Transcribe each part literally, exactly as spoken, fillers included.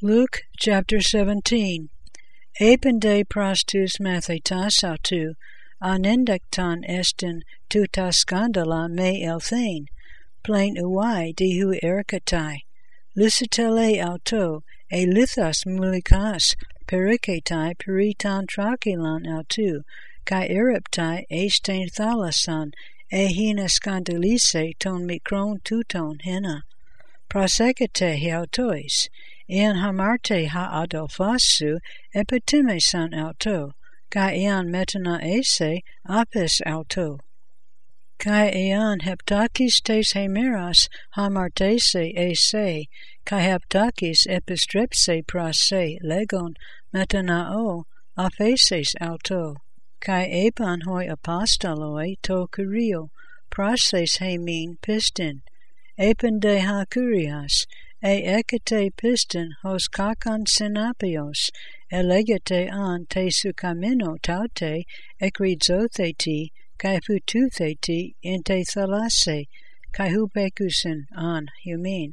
Luke chapter seventeen. Epende prostus mathetas autu, anendacton estin tuta scandala me elthein, plain uai dihu erikatai, lucitele auto, e lithas mulikas, periketai periton trachilan autu, kai eriptai estain thalasan, e hina scandalise ton mikron tuton hena. Prosecete autois, ean hamarte ha adolphasu epitimesan auto, kai ean metana ese apis auto. Kai ean heptakis tes hemeras hamartese ese, kai heptakis epistrepse prase legon metanao apheses auto. Kai epan hoi apostoloi to kurio, prases hemin pistin, epende ha kurias, e ekete pistin hos kakan sinapios, elegete an te sukamino taute, ekrizotheti, kai fututheti, inte thalase, kai hupekusin an humin.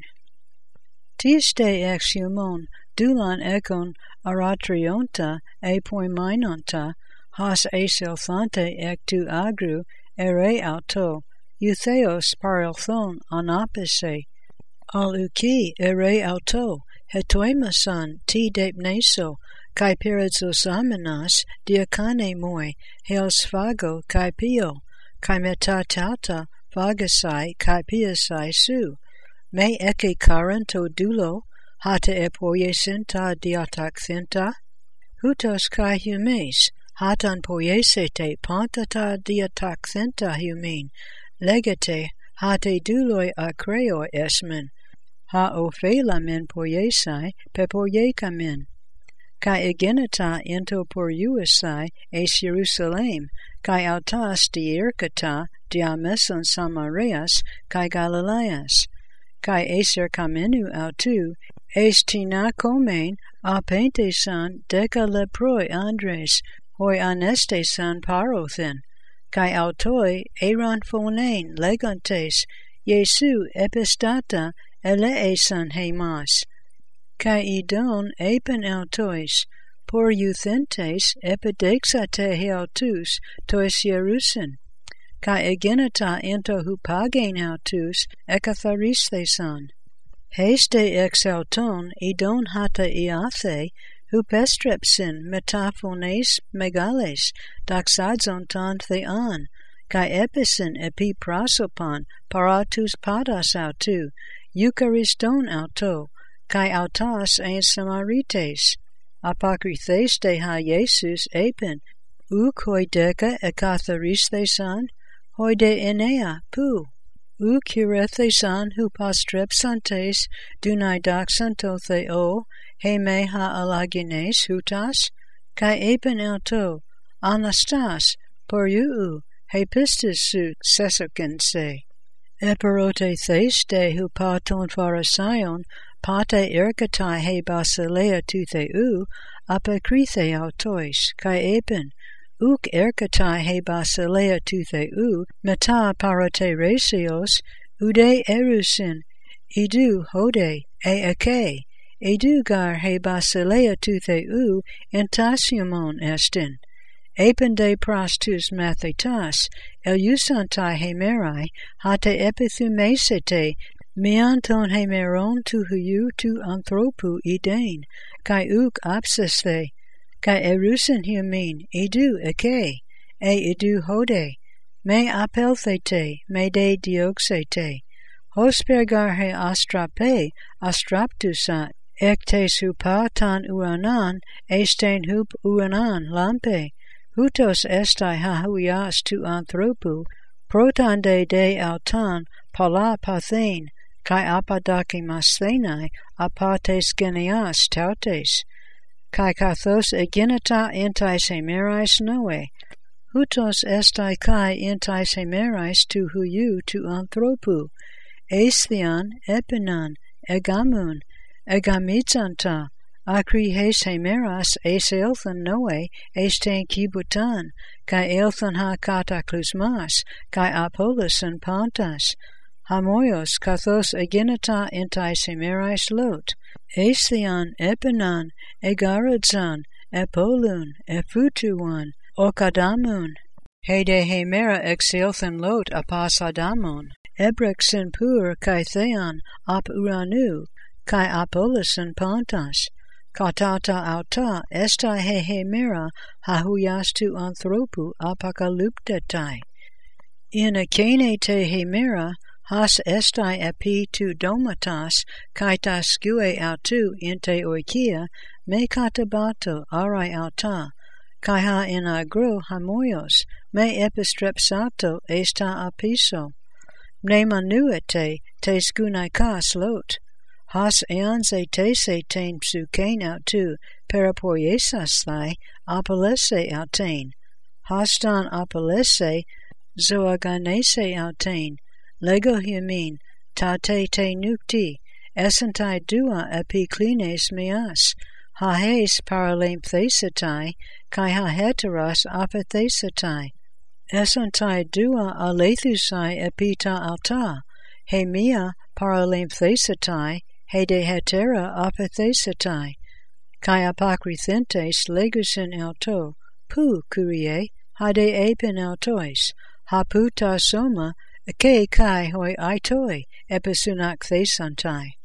Tiste ex humon, dulan ekon aratrionta, e poiminonta, has eselthante ek tu agru, ere auto, eutheos parelthon anapise, al uki ere auto, hetoimasan ti depneso, kai perizosamenas diakane moi, heos phago kai pio, kai metatauta phagasai kai piasai su, me eke karanto dulo, hata epoiesenta diatakthinta, hutos kai humes, hatan poiesete pantata diatakthinta humin, legate hate duloi akreo esmen, ha ophelamen poiesai pepoiekamen, kai egenata ento poruesai es Jerusalem, kai autas dierkata diameson Samareas kai Galileas, kai eser kamenu autu, es tina komen apentesan deca leproi andres, hoi anestesan parothen, kai autoi eran phonein legantes, Jesu epistata eleesan hemas, kai idon epen autois, por euthentes epidexate heautus tois Jerusen, kai egenata ento hupagen autus ekatharisthesan. Heste ex auton idon hata iathe, hupestrepsin metaphones megales, doxadzon ton thean, kai episin epi prasopan, paratus padas autu, euchariston auto, kai autas en samarites, apokrithes de ha Jesus epen, uk hoi deca ekatharisthesan, hoi de enea pu, uk urethesan hupastrepsantes, dunai doxanto theo, he me ha alagines hutas, kai epen auto, anastas, poruu, he pistis su sesokense, eperote thes de hupaton pharasaion, pate ergatai he basilea tu theu, apokrithe autois, kai epen, uk ergatai he basilea tu theu, meta parote resios, ude erusin, idu hode, e ake, edu gar he basilea tu theu, entasiumon estin, epende prostus mathetas, eliusantai hemerai, hate epithumesete, mianton hemeron tu huiu tu anthropu idein, kai uk apsesthe, kai erusin humin, edu eke, e edu hode, me apelthete, me de dioxete, hospergar he astrape, astraptusat, ectes hupa tan uanan, esten hup uanan lampe, hutos estai hahuias tu anthropu, protande de autan, pala pathen, kai apadakimasthenai, apates genias tautes, kai kathos egenata entais hemerais noe, hutos estai kai entais hemerais tu huiu tu anthropu, esthean epinan, egamun, egamizanta, acri hes hemeras es elthan noe, esten kibutan, kai elthan ha cataclysmas, kai apollos and pantas, Hamoios kathos eginata entai semerais lot, Aestheon epinon, egarodzon, epolun, efutuon, okadamun, hede hemera exelthen lot apasadamon, ebrexen pur kai theon ap uranu, kai apolison pontas, katata auta estai he hemera hahuyastu anthropu apocalyptetai. In akene te hemera has estai epi tu domatas kai ta skue autu inte oikia me katabato arai auta kai ha in agro hamoios me epistrepsato esta apiso ne manuete te skunaikas lot has eanze tese tain psukain autu parapoiesas thai apolese autain hastan apolese zoaganese autain Lego humin, ta te te nukti, essentai dua epiklines meas, ha hes paralempthesetai, kai ha heteros apathesetai, essentai dua alethusai epita alta, he mia paralempthesetai, he de hetera apathesetai, kai apocrythentes legusin alto, pu curie, ha de epin altois, ha puta soma, Ke kai hoi aitoi episunak thesantai.